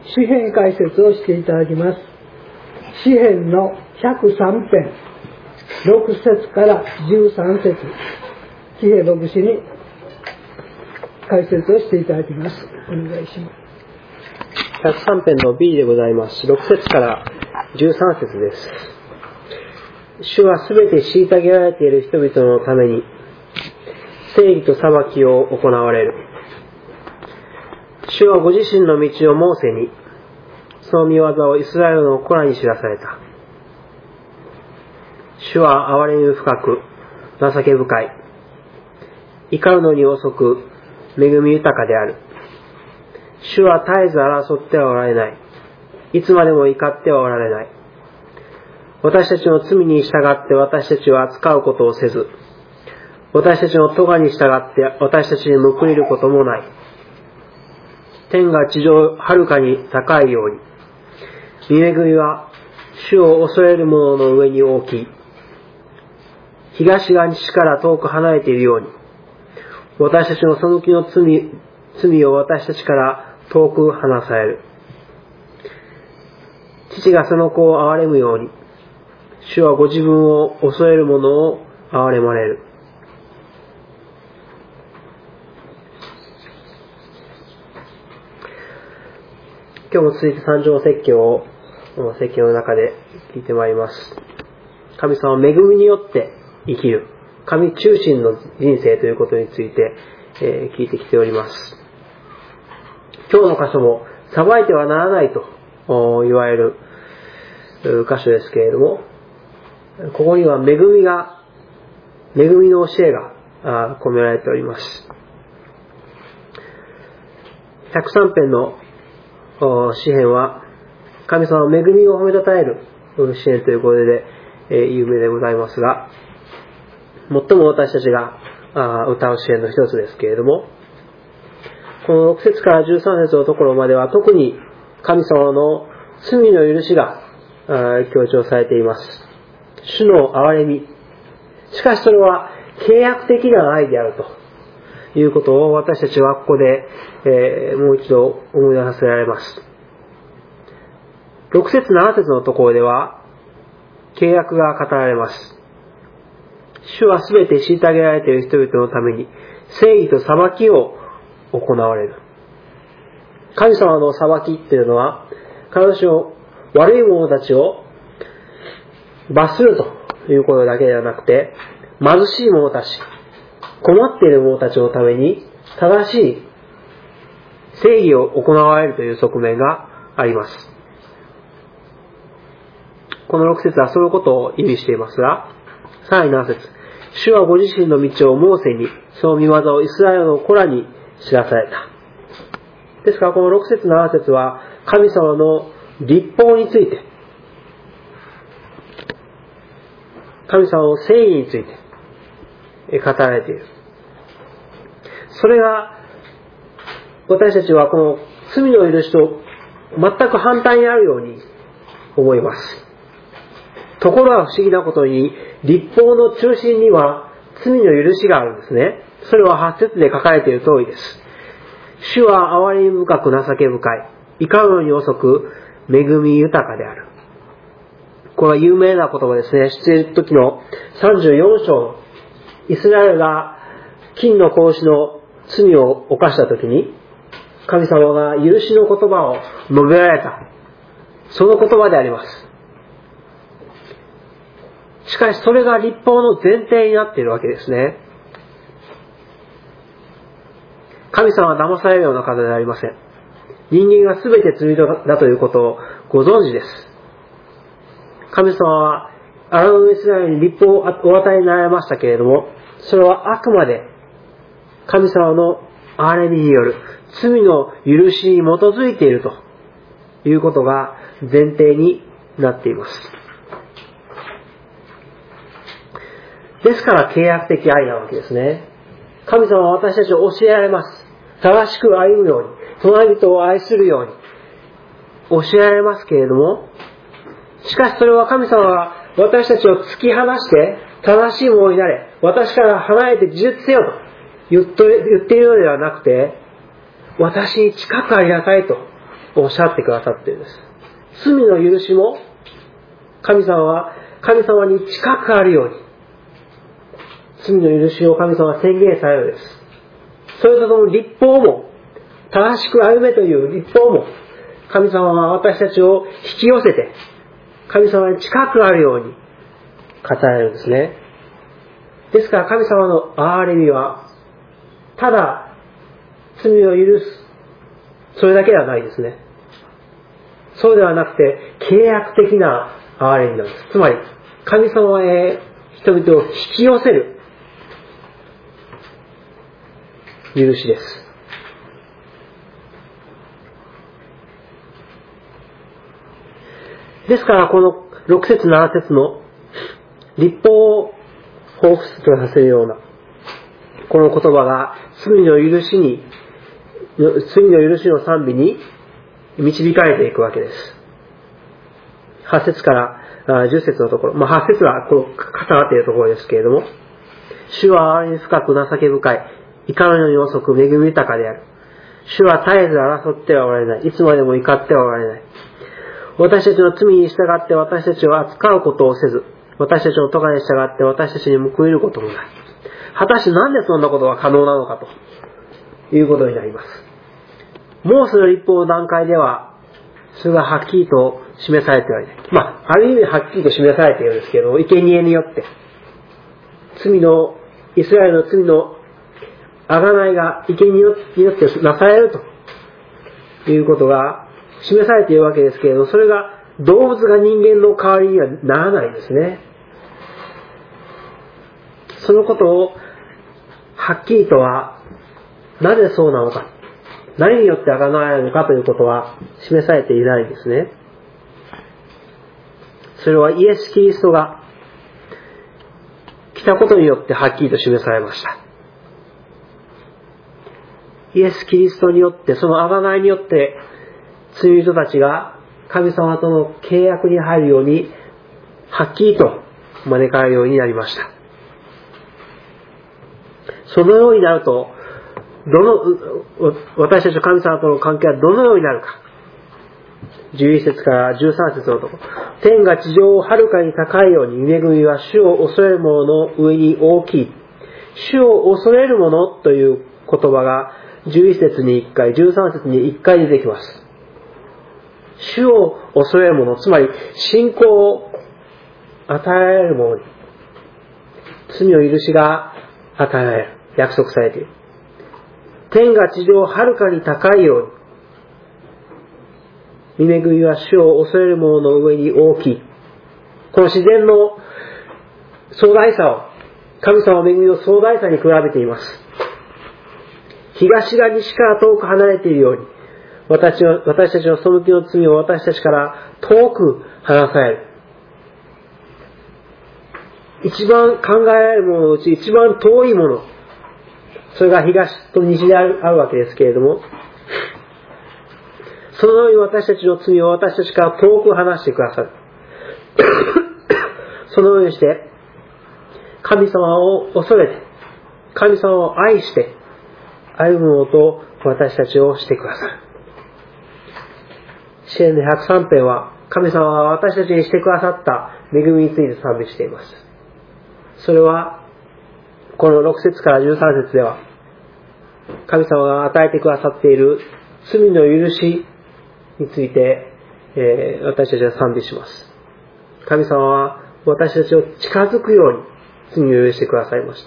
詩編解説をしていただきます。詩編の103編6節から13節、喜平牧師に解説をしていただきます。お願いします。 103編の B でございます。6節から13節です。主はすべて虐げられている人々のために正義と裁きを行われる。主はご自身の道をモーセに、その御業をイスラエルの子らに知らされた。主は憐れみ深く、情け深い。怒るのに遅く、恵み豊かである。主は絶えず争ってはおられない。いつまでも怒ってはおられない。私たちの罪に従って私たちを扱うことをせず、私たちの咎に従って私たちに報いることもない。天が地上はるかに高いように、御恵みは主を恐れる者の上に大きい。東が西から遠く離れているように、私たちの背きの罪を私たちから遠く離される。父がその子を憐れむように、主はご自分を恐れる者を憐れまれる。今日も続いて三条説教を説教の中で聞いてまいります。神様は恵みによって生きる神中心の人生ということについて、聞いてきております。今日の箇所も裁いてはならないと言われる箇所ですけれども、ここには恵みの教えが込められております。103編の詩編は神様の恵みを褒めたたえる詩編ということで、有名でございますが、最も私たちが歌う詩編の一つですけれども、この6節から13節のところまでは特に神様の罪の許しが強調されています。主の憐れみ。しかしそれは契約的な愛であるということを私たちはここで、もう一度思い出させられます。6節7節のところでは契約が語られます。主はすべて虐げられている人々のために正義と裁きを行われる。神様の裁きっていうのは、彼女の悪い者たちを罰するということだけではなくて、貧しい者たち、困っている者たちのために正しい正義を行われるという側面があります。この6節はそのことを意味していますが、さらに7節、主はご自身の道をモーセに、その御業をイスラエルの子らに知らされた。ですからこの6節7節は神様の律法について、神様の正義について語られている。それが私たちはこの罪の許しと全く反対にあるように思います。ところが不思議なことに、律法の中心には罪の許しがあるんですね。それは8節で書かれている通りです。主は憐れみ深く情け深い。怒るのに遅く恵み豊かである。これは有名な言葉ですね。出エジプト記の34章、イスラエルが金の格子の罪を犯したときに、神様が許しの言葉を述べられた。その言葉であります。しかしそれが律法の前提になっているわけですね。神様は騙されるような方ではありません。人間が全て罪人だということをご存知です。神様は荒野のイスラエルに律法をお与えになられましたけれども、それはあくまで神様の憐れみによる罪の許しに基づいているということが前提になっています。ですから契約的愛なわけですね。神様は私たちを教えられます。正しく歩むように、隣人を愛するように教えられますけれども、しかしそれは神様が私たちを突き放して正しいものになれ、私から離れて自立せよと言っているのではなくて、私に近くありなさいとおっしゃってくださっているんです。罪の許しも神様に近くあるように、罪の許しを神様は宣言されるのです。それとともに立法も、正しく歩めという立法も、神様は私たちを引き寄せて、神様に近くあるように語られるんですね。ですから神様の憐れみは、ただ罪を許す、それだけではないですね。そうではなくて、契約的な憐れみなんです。つまり、神様へ人々を引き寄せる許しです。ですから、この6節7節の立法を彷彿とさせるような、この言葉が罪の許しの賛美に導かれていくわけです。8節から10節のところ、8節はこう重なっているところですけれども、主は憐れみ深く情け深い、いかのように遅く恵み豊かである。主は絶えず争ってはおられない。いつまでも怒ってはおられない。私たちの罪に従って私たちを扱うことをせず、私たちの咎に従って私たちに報いることもない。果たしてなんでそんなことが可能なのかということになります。モーセの立法の段階では、それがはっきりと示されてはいない。ある意味はっきりと示されているんですけれども、生贄によって、イスラエルの罪の贖いが生贄によってなされるということが示されているわけですけれども、それが動物が人間の代わりにはならないんですね。そのことをはっきりとは、なぜそうなのか、何によって贖われるのかということは示されていないんですね。それはイエス・キリストが来たことによってはっきりと示されました。イエス・キリストによって、その贖いによって、罪人たちが神様との契約に入るように、はっきりと招かれるようになりました。そのようになると、私たちと神様との関係はどのようになるか。11節から13節のところ。天が地上をはるかに高いように、恵みは主を恐れる者の上に大きい。主を恐れる者という言葉が11節に1回、13節に1回出てきます。主を恐れる者、つまり信仰を与えられる者に、罪の許しが与えられる。約束されている。天が地上をはるかに高いように、御恵みは主を恐れる者の上に大きい。この自然の壮大さを、神様の恵みの壮大さに比べています。東が西から遠く離れているように、私たちの背きの罪を私たちから遠く離される。一番考えられるもののうち一番遠いもの、それが東と西であるわけですけれども、そのように私たちの罪を私たちから遠く離してくださる。そのようにして、神様を恐れて、神様を愛して、歩むものと私たちをしてくださる。詩篇の103編は、神様は私たちにしてくださった恵みについて賛美しています。それは、この6節から13節では、神様が与えてくださっている罪の許しについて、私たちは賛美します。神様は私たちを近づくように罪を許してくださいました。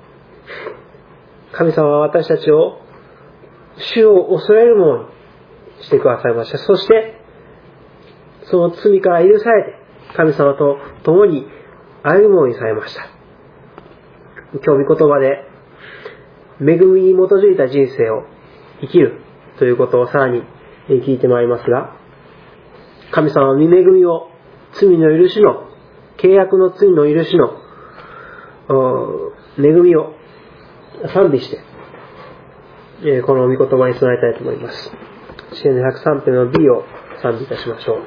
神様は私たちを主を恐れるものにしてくださいました。そして、その罪から許されて、神様と共に歩むものにされました。今日御言葉で、恵みに基づいた人生を生きるということをさらに聞いてまいりますが、神様の御恵みを、罪の許しの、契約の罪の許しの恵みを賛美して、この御言葉に備えたいと思います。詩篇の103編の B を賛美いたしましょう。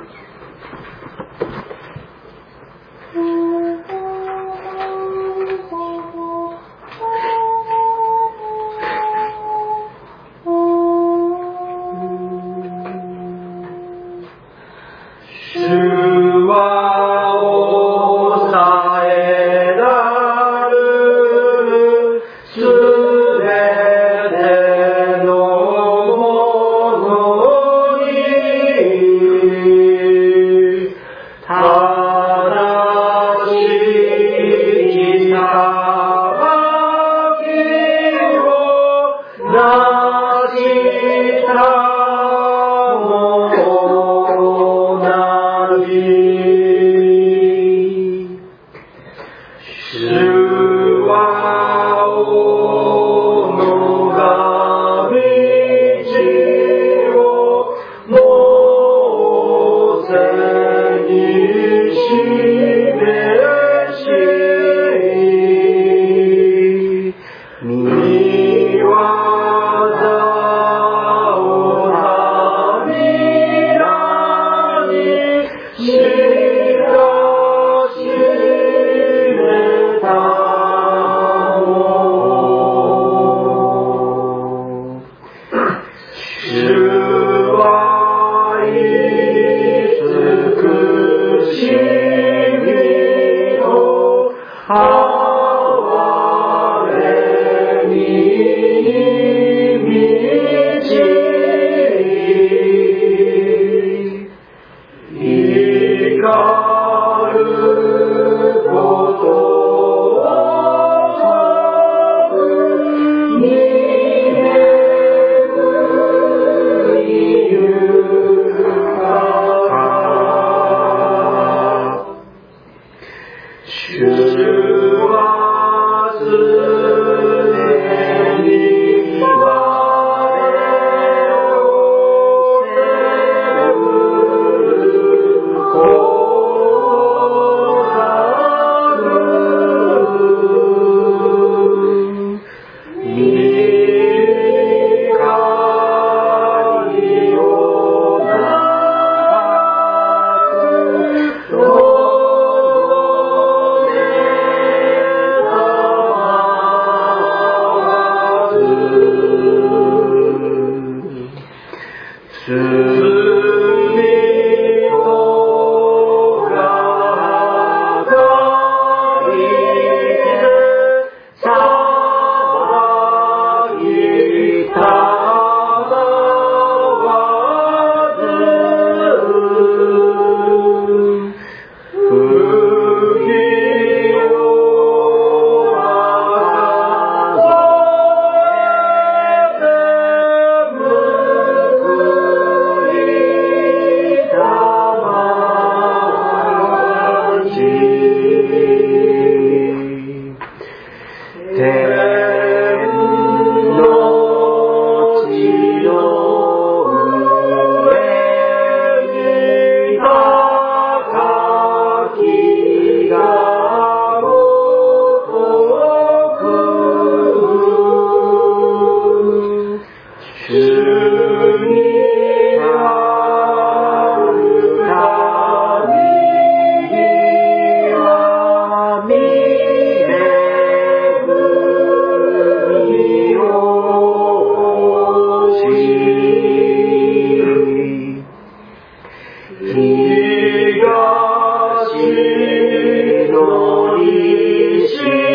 東の西